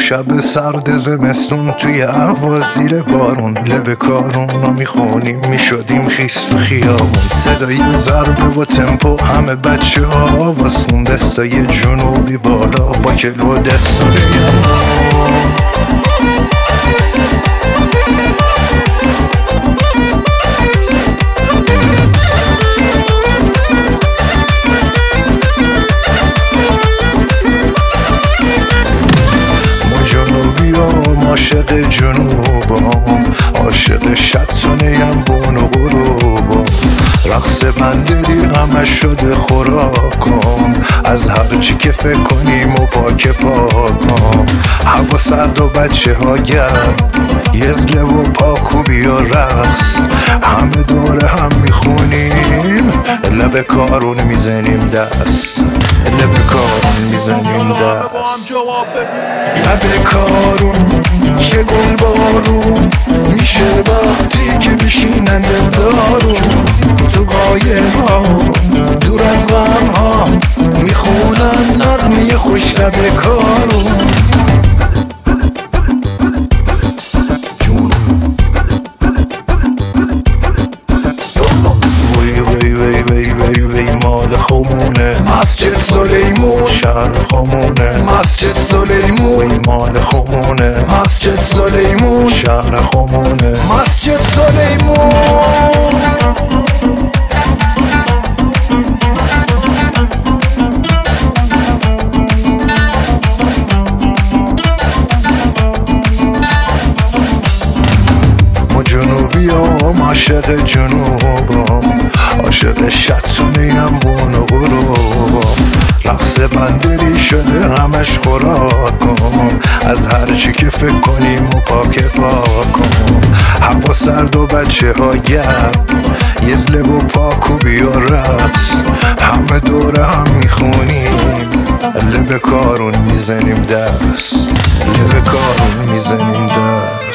شب سرد زمستون توی هوا زیر بارون لب کارون ما میخونیم میشدیم خیس تو خیابون. صدای ضربه و تمپو همه بچه ها واسون دستای جنوبی بالا با کلو دستای عاشق جنوبم، عاشق شطونیم بون و غروبم. رقص بندری همه شده خوراکم، از هر چی که فکر کنیم و پاک پاکم. هوا سرد و بچه ها گرم، یزله و پاکوبی و رقص، همه دوره هم میخونیم، لب کارون میزنیم دست، لب کارون میزنیم دست. لب کارون چه گل بارون میشه وقتی که بشینن دلدارون، تو قایقا دور از غم ها میخونن نغمه خوش لب کارون. مال خمونه مسجد سلیمون، شهر خمونه مسجد سلیمون، مال خمونه مسجد سلیمون، شهر خمونه مسجد سلیمون. ما جنوبی هم عاشق جنوبم، عاشق شطونیم بون و غروبم. رقص بندری شده همش خوراکم، از هر چی که فکر کنیم و پاک پاکم. هوا سرد و بچه ها گرم، یزله و پاکوبی و رقص، همه دوره هم میخونیم، لب کارون میزنیم دست، لب کارون میزنیم دست.